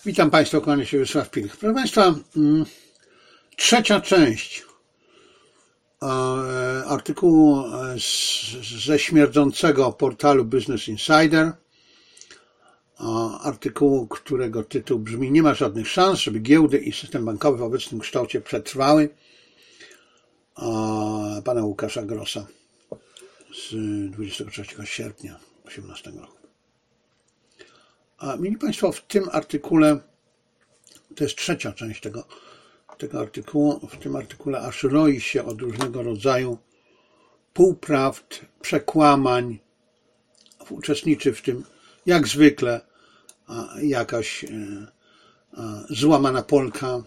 Witam Państwa, kłania się Wiesław Pilch. Proszę Państwa, trzecia część artykułu ze śmierdzącego portalu Business Insider, artykułu, którego tytuł brzmi: nie ma żadnych szans, żeby giełdy i system bankowy w obecnym kształcie przetrwały, pana Łukasza Grossa z 23 sierpnia 2018 roku. Mieli Państwo, w tym artykule, to jest trzecia część tego artykułu, w tym artykule aż roi się od różnego rodzaju półprawd, przekłamań. Uczestniczy w tym jak zwykle jakaś złamana Polka.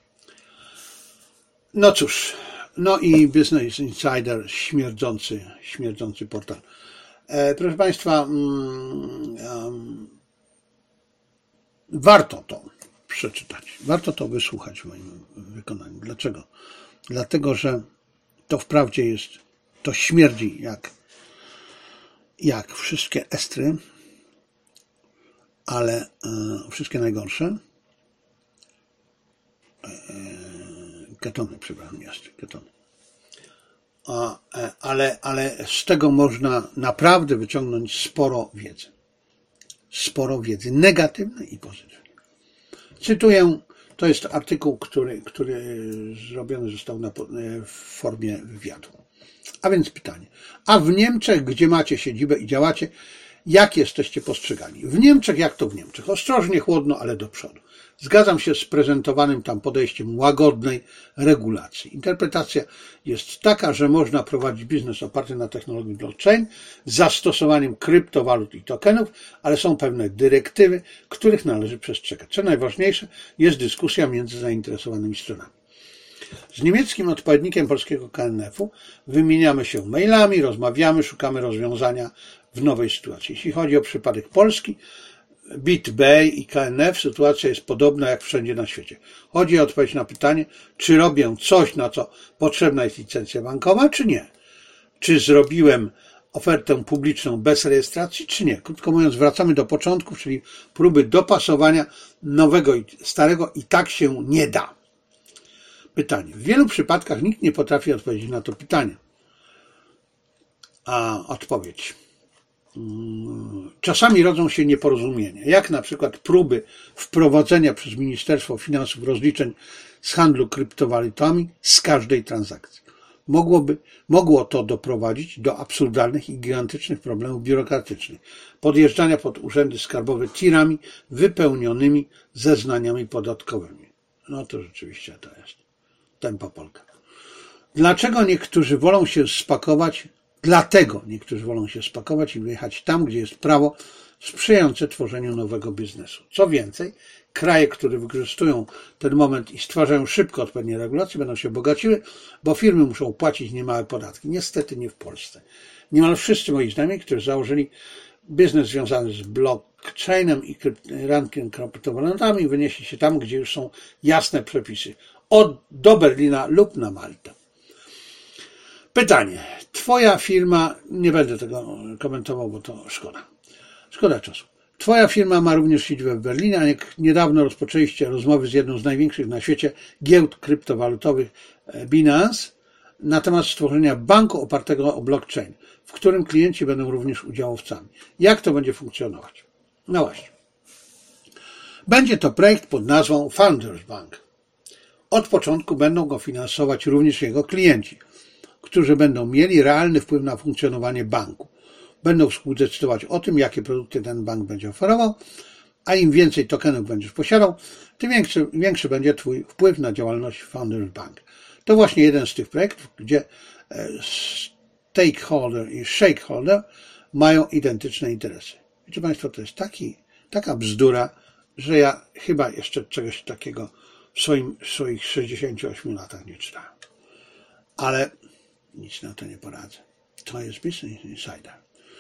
No cóż, no i Business Insider, śmierdzący portal. Proszę Państwa, warto to przeczytać, warto to wysłuchać w moim wykonaniu. Dlaczego? Dlatego, że to wprawdzie jest, to śmierdzi jak wszystkie estry, ale wszystkie najgorsze, ketony, przepraszam, ketony. Ale z tego można naprawdę wyciągnąć sporo wiedzy negatywnej i pozytywnej. Cytuję, to jest artykuł, który zrobiony został w formie wywiadu. A więc pytanie: a w Niemczech, gdzie macie siedzibę i działacie, jak jesteście postrzegani? W Niemczech, jak to w Niemczech? Ostrożnie, chłodno, ale do przodu. Zgadzam się z prezentowanym tam podejściem łagodnej regulacji. Interpretacja jest taka, że można prowadzić biznes oparty na technologii blockchain z zastosowaniem kryptowalut i tokenów, ale są pewne dyrektywy, których należy przestrzegać. Co najważniejsze, jest dyskusja między zainteresowanymi stronami. Z niemieckim odpowiednikiem polskiego KNF-u wymieniamy się mailami, rozmawiamy, szukamy rozwiązania w nowej sytuacji. Jeśli chodzi o przypadek Polski, BitBay i KNF, sytuacja jest podobna jak wszędzie na świecie. Chodzi o odpowiedź na pytanie, czy robię coś, na co potrzebna jest licencja bankowa, czy nie. Czy zrobiłem ofertę publiczną bez rejestracji, czy nie. Krótko mówiąc, wracamy do początków, czyli próby dopasowania nowego i starego, i tak się nie da. Pytanie. W wielu przypadkach nikt nie potrafi odpowiedzieć na to pytanie. A odpowiedź. Czasami rodzą się nieporozumienia, jak na przykład próby wprowadzenia przez Ministerstwo Finansów rozliczeń z handlu kryptowalutami z każdej transakcji. Mogło to doprowadzić do absurdalnych i gigantycznych problemów biurokratycznych, podjeżdżania pod urzędy skarbowe tirami wypełnionymi zeznaniami podatkowymi. No to rzeczywiście to jest tempa Polka. Dlaczego niektórzy wolą się spakować? Dlatego niektórzy wolą się spakować i wyjechać tam, gdzie jest prawo sprzyjające tworzeniu nowego biznesu. Co więcej, kraje, które wykorzystują ten moment i stwarzają szybko odpowiednie regulacje, będą się bogaciły, bo firmy muszą płacić niemałe podatki. Niestety nie w Polsce. Niemal wszyscy moi znajomi, którzy założyli biznes związany z blockchainem i rynkiem kryptowalutami, wynieśli się tam, gdzie już są jasne przepisy. Do Berlina lub na Maltę. Pytanie. Twoja firma, nie będę tego komentował, bo to szkoda czasu. Twoja firma ma również siedzibę w Berlinie, a jak niedawno rozpoczęliście rozmowy z jedną z największych na świecie giełd kryptowalutowych Binance na temat stworzenia banku opartego o blockchain, w którym klienci będą również udziałowcami. Jak to będzie funkcjonować? No właśnie. Będzie to projekt pod nazwą Founders Bank. Od początku będą go finansować również jego klienci, którzy będą mieli realny wpływ na funkcjonowanie banku. Będą współdecydować o tym, jakie produkty ten bank będzie oferował, a im więcej tokenów będziesz posiadał, tym większy będzie twój wpływ na działalność Founders Bank. To właśnie jeden z tych projektów, gdzie stakeholder i shareholder mają identyczne interesy. Wiecie Państwo, to jest taka bzdura, że ja chyba jeszcze czegoś takiego w swoich 68 latach nie czytałem. Ale nic na to nie poradzę. To jest Business Insider.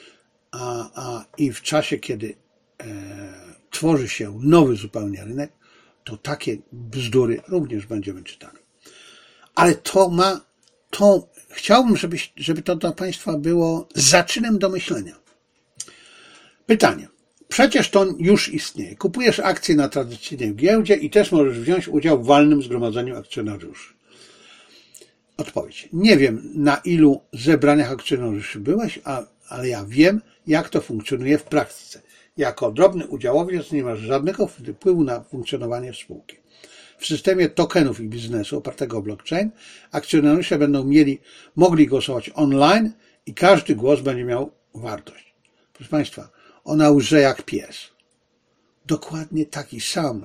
I w czasie, kiedy tworzy się nowy zupełnie rynek, to takie bzdury również będziemy czytali. Ale chciałbym, żeby to dla Państwa było zaczynem do myślenia. Pytanie. Przecież to już istnieje. Kupujesz akcje na tradycyjnej giełdzie i też możesz wziąć udział w walnym zgromadzeniu akcjonariuszy. Odpowiedź. Nie wiem, na ilu zebraniach akcjonariuszy byłeś, ale ja wiem, jak to funkcjonuje w praktyce. Jako drobny udziałowiec nie masz żadnego wpływu na funkcjonowanie spółki. W systemie tokenów i biznesu opartego o blockchain akcjonariusze będą mogli głosować online i każdy głos będzie miał wartość. Proszę Państwa, ona łże jak pies. Dokładnie taki sam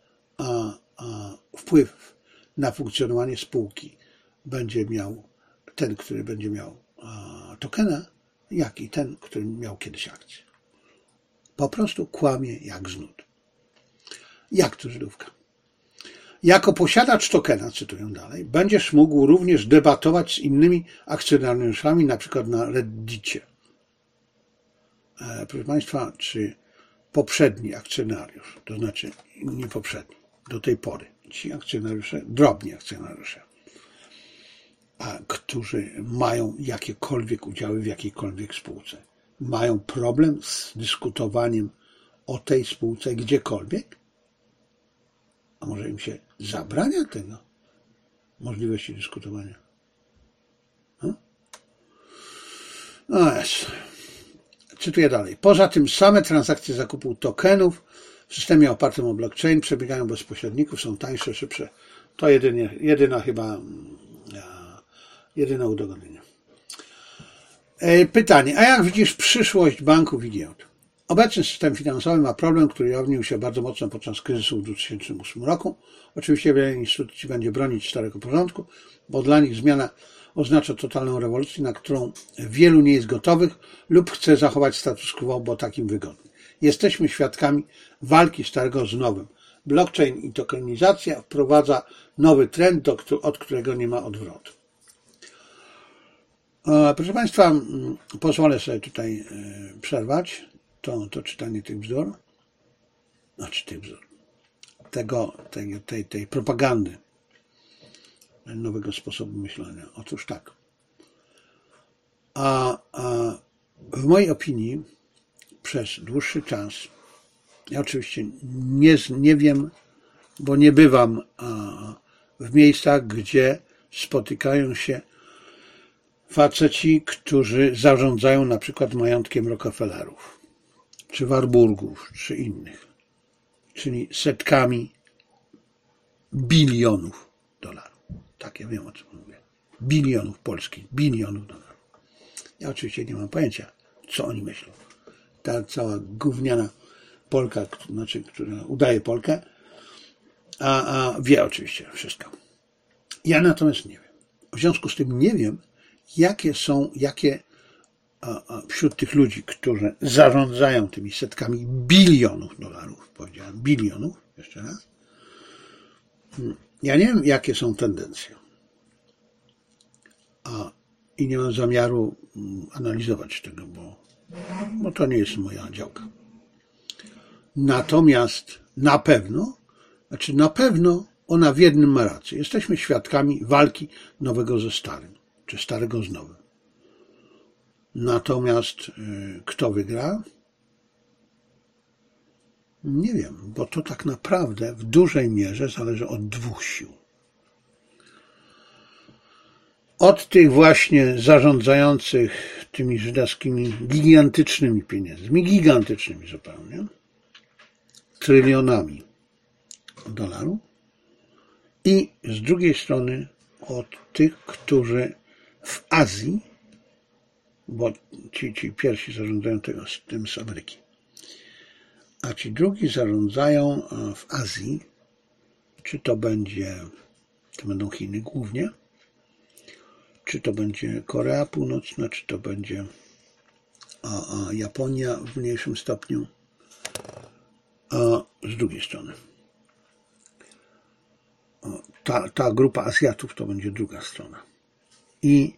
wpływ na funkcjonowanie spółki będzie miał ten, który będzie miał tokena, jak i ten, który miał kiedyś akcję. Po prostu kłamie jak z nut. Jak to Żydówka? Jako posiadacz tokena, cytuję dalej, będziesz mógł również debatować z innymi akcjonariuszami, na przykład na Reddicie. Proszę Państwa, czy poprzedni akcjonariusz, to znaczy nie poprzedni, do tej pory, ci akcjonariusze, drobni akcjonariusze, którzy mają jakiekolwiek udziały w jakiejkolwiek spółce, mają problem z dyskutowaniem o tej spółce gdziekolwiek? A może im się zabrania tego możliwości dyskutowania? No jest. Cytuję dalej. Poza tym same transakcje zakupu tokenów w systemie opartym o blockchain przebiegają bez pośredników, są tańsze, szybsze. To jedyne udogodnienie. Pytanie. A jak widzisz przyszłość banków i giełd? Obecny system finansowy ma problem, który ujawnił się bardzo mocno podczas kryzysu w 2008 roku. Oczywiście wiele instytucji będzie bronić starego porządku, bo dla nich zmiana oznacza totalną rewolucję, na którą wielu nie jest gotowych lub chce zachować status quo, bo takim wygodny. Jesteśmy świadkami walki starego z nowym. Blockchain i tokenizacja wprowadza nowy trend, od którego nie ma odwrotu. Proszę Państwa, pozwolę sobie tutaj przerwać to czytanie tych bzdur, tej propagandy nowego sposobu myślenia. Otóż tak. W mojej opinii przez dłuższy czas, ja oczywiście nie wiem, bo nie bywam w miejscach, gdzie spotykają się faceci, którzy zarządzają na przykład majątkiem Rockefellerów, czy Warburgów, czy innych, czyli setkami bilionów dolarów. Tak, ja wiem, o czym mówię. Bilionów polskich, bilionów dolarów. Ja oczywiście nie mam pojęcia, co oni myślą. Ta cała gówniana Polka, która udaje Polkę, a wie oczywiście wszystko. Ja natomiast nie wiem. W związku z tym nie wiem, jakie wśród tych ludzi, którzy zarządzają tymi setkami bilionów dolarów, powiedziałem bilionów, jeszcze raz, ja nie wiem, jakie są tendencje. I nie mam zamiaru analizować tego, bo to nie jest moja działka. Natomiast na pewno ona w jednym ma rację. Jesteśmy świadkami walki nowego ze starym, czy starego z nowym. Natomiast kto wygra? Nie wiem, bo to tak naprawdę w dużej mierze zależy od dwóch sił. Od tych właśnie zarządzających tymi żydowskimi gigantycznymi pieniędzmi, gigantycznymi zupełnie, trylionami dolarów, i z drugiej strony od tych, którzy w Azji, bo ci pierwsi zarządzają tym z Ameryki, a ci drugi zarządzają w Azji, czy to będą Chiny głównie, czy to będzie Korea Północna, czy to będzie Japonia w mniejszym stopniu, z drugiej strony. Ta grupa Azjatów to będzie druga strona. I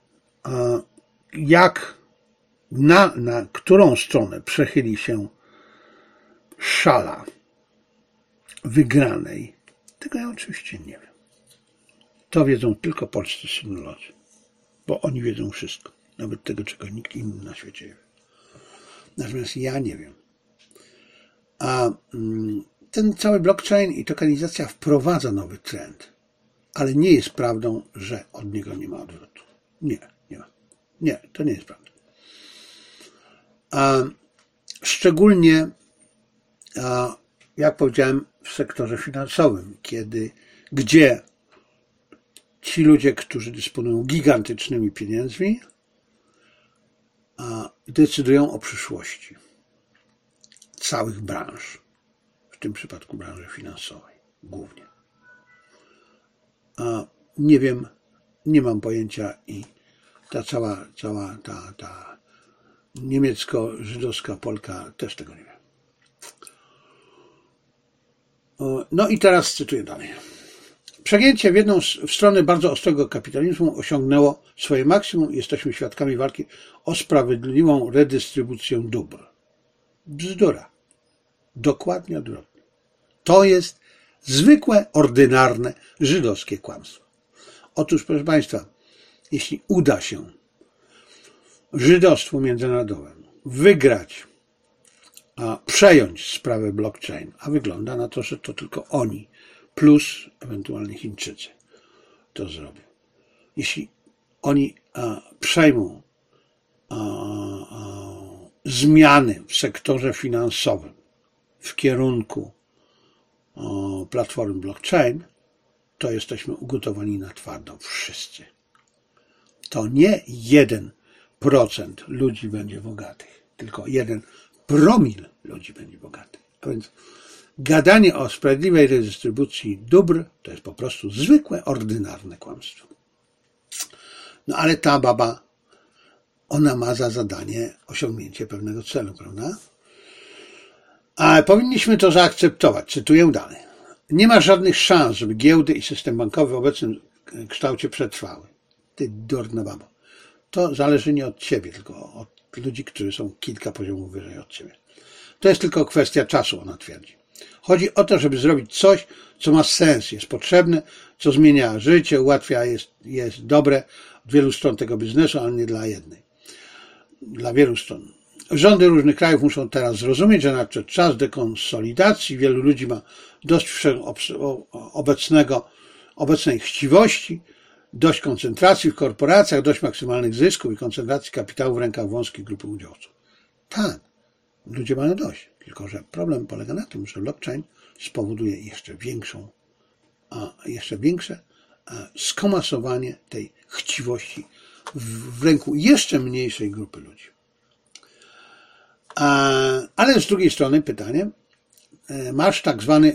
na którą stronę przechyli się szala wygranej, tego ja oczywiście nie wiem. To wiedzą tylko polscy synolodzy, bo oni wiedzą wszystko, nawet tego, czego nikt inny na świecie nie wie. Natomiast ja nie wiem. A ten cały blockchain i tokenizacja wprowadza nowy trend, ale nie jest prawdą, że od niego nie ma odwrotu. Nie ma. Nie, to nie jest prawda. Szczególnie, jak powiedziałem, w sektorze finansowym, gdzie ci ludzie, którzy dysponują gigantycznymi pieniędzmi, decydują o przyszłości całych branż, w tym przypadku branży finansowej głównie. Nie wiem, nie mam pojęcia i ta cała ta niemiecko-żydowska Polka też tego nie wie. No i teraz cytuję dalej. Przegięcie w jedną stronę bardzo ostrego kapitalizmu osiągnęło swoje maksimum i jesteśmy świadkami walki o sprawiedliwą redystrybucję dóbr. Bzdura. Dokładnie odwrotnie. To jest zwykłe, ordynarne, żydowskie kłamstwo. Otóż, proszę Państwa, jeśli uda się żydostwu międzynarodowemu wygrać, przejąć sprawę blockchain, a wygląda na to, że to tylko oni, plus ewentualnie Chińczycy to zrobią. Jeśli oni przejmą zmiany w sektorze finansowym w kierunku platformy blockchain, to jesteśmy ugotowani na twardo wszyscy. To nie 1% ludzi będzie bogatych, tylko 1 promil ludzi będzie bogatych. A więc gadanie o sprawiedliwej redystrybucji dóbr to jest po prostu zwykłe, ordynarne kłamstwo. No ale ta baba, ona ma za zadanie osiągnięcie pewnego celu, prawda? Ale powinniśmy to zaakceptować. Cytuję dalej. Nie ma żadnych szans, żeby giełdy i system bankowy w obecnym kształcie przetrwały. Ty durna babo. To zależy nie od ciebie, tylko od ludzi, którzy są kilka poziomów wyżej od ciebie. To jest tylko kwestia czasu, ona twierdzi. Chodzi o to, żeby zrobić coś, co ma sens, jest potrzebne, co zmienia życie, ułatwia, jest dobre od wielu stron tego biznesu, ale nie dla jednej. Dla wielu stron. Rządy różnych krajów muszą teraz zrozumieć, że nadszedł czas dekonsolidacji. Wielu ludzi ma dość obecnej chciwości, dość koncentracji w korporacjach, dość maksymalnych zysków i koncentracji kapitału w rękach wąskiej grupy udziałowców. Tak, ludzie mają dość. Tylko że problem polega na tym, że blockchain spowoduje jeszcze większe skomasowanie tej chciwości w ręku jeszcze mniejszej grupy ludzi. Ale z drugiej strony pytanie, masz tak zwany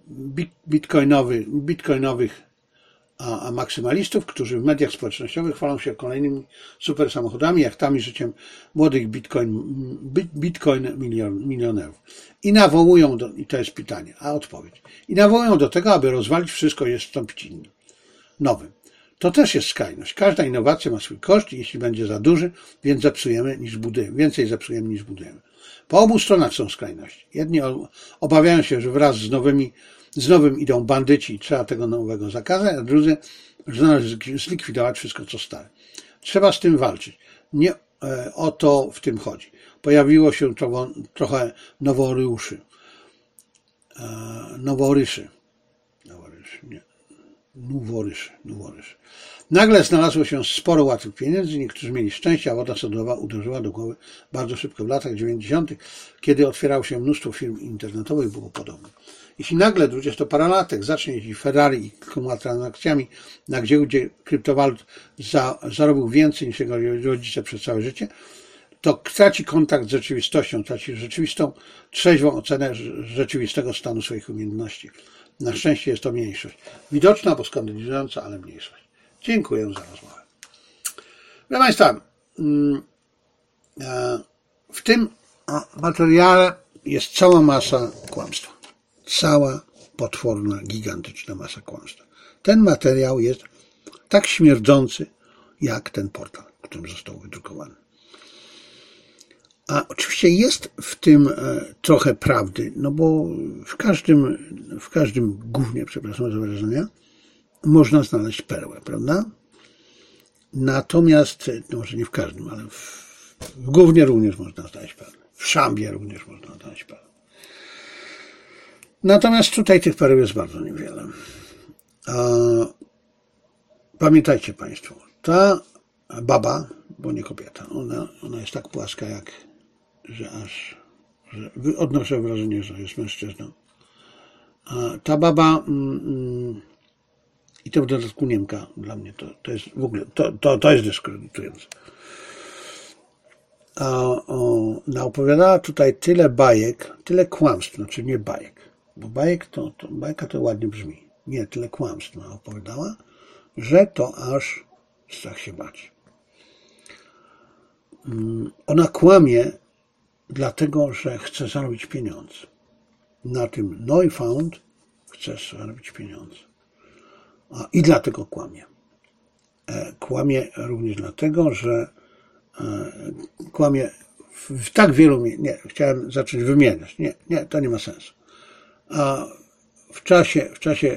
bitcoinowych maksymalistów, którzy w mediach społecznościowych chwalą się kolejnymi super samochodami, jachtami, życiem młodych bitcoin milionerów. I nawołują i to jest pytanie, a odpowiedź. I nawołują do tego, aby rozwalić wszystko i zastąpić innym, nowym. To też jest skrajność. Każda innowacja ma swój koszt i jeśli będzie za duży, więcej zepsujemy niż budujemy. Po obu stronach są skrajności. Jedni obawiają się, że wraz z nowym idą bandyci i trzeba tego nowego zakazać, a drudzy, że należy zlikwidować wszystko, co stare. Trzeba z tym walczyć. Nie o to w tym chodzi. Pojawiło się trochę noworyszy. Nagle znalazło się sporo łatwych pieniędzy, niektórzy mieli szczęście, a woda sodowa uderzyła do głowy bardzo szybko w latach 90., kiedy otwierało się mnóstwo firm internetowych, było podobne. Jeśli nagle 20-parolatek zacznie jeździć Ferrari i kilkoma transakcjami na giełdzie kryptowalut zarobił więcej niż jego rodzice przez całe życie, to traci kontakt z rzeczywistością, traci rzeczywistą, trzeźwą ocenę rzeczywistego stanu swoich umiejętności. Na szczęście jest to mniejszość. Widoczna, bo skandalizująca, ale mniejszość. Dziękuję za rozmowę. Proszę Państwa, w tym materiale jest cała masa kłamstwa. Cała potworna, gigantyczna masa kłamstwa. Ten materiał jest tak śmierdzący, jak ten portal, w którym został wydrukowany. A oczywiście jest w tym trochę prawdy, no bo w każdym gównie, przepraszam za wyrażenia, można znaleźć perłę, prawda? Natomiast, no może nie w każdym, ale w gównie również można znaleźć perłę. W szambie również można znaleźć perłę. Natomiast tutaj tych pereł jest bardzo niewiele. Pamiętajcie Państwo, ta baba, bo nie kobieta, ona jest tak płaska, że odnoszę wrażenie, że jest mężczyzną. Ta baba i to w dodatku Niemka, dla mnie to jest w ogóle, to jest dyskredytujące. Naopowiadała tutaj tyle bajek, tyle kłamstw, znaczy nie bajek, bo bajka to ładnie brzmi. Nie, tyle kłamstw opowiadała, że to aż strach się bać. Ona kłamie dlatego, że chce zarobić pieniądze. Na tym Neufund chce zarobić pieniądze. I dlatego kłamie. Kłamie również dlatego, że kłamie w tak wielu miejscach. Nie, chciałem zacząć wymieniać. Nie, to nie ma sensu. A w czasie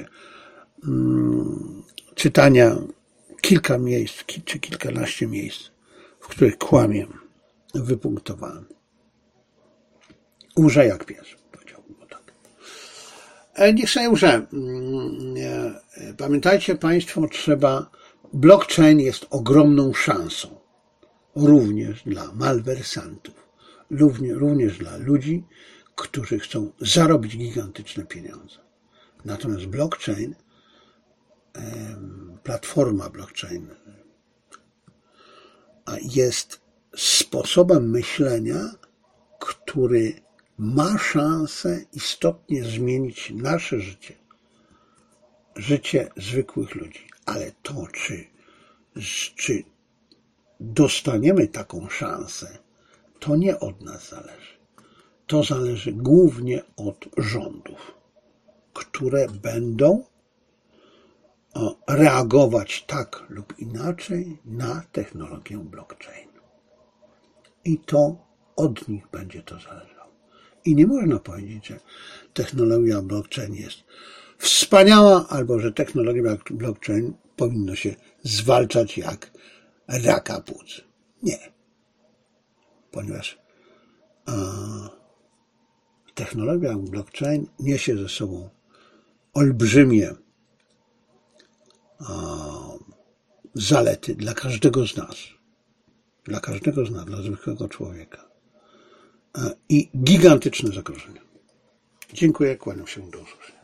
czytania kilka miejsc, czy kilkanaście miejsc, w których kłamie, wypunktowałem. Łże jak pies, powiedziałbym tak. Niech sobie łże. Pamiętajcie Państwo, blockchain jest ogromną szansą. Również dla malwersantów. Również dla ludzi, którzy chcą zarobić gigantyczne pieniądze. Natomiast blockchain, platforma blockchain jest sposobem myślenia, który ma szansę istotnie zmienić nasze życie zwykłych ludzi. Ale to, czy dostaniemy taką szansę, to nie od nas zależy. To zależy głównie od rządów, które będą reagować tak lub inaczej na technologię blockchain. I to od nich będzie to zależało. I nie można powiedzieć, że technologia blockchain jest wspaniała, albo że technologia blockchain powinno się zwalczać jak raka płuc. Nie. Ponieważ technologia blockchain niesie ze sobą olbrzymie zalety dla każdego z nas. Dla zwykłego człowieka. I gigantyczne zagrożenia. Dziękuję, kłaniam się, do usłyszenia.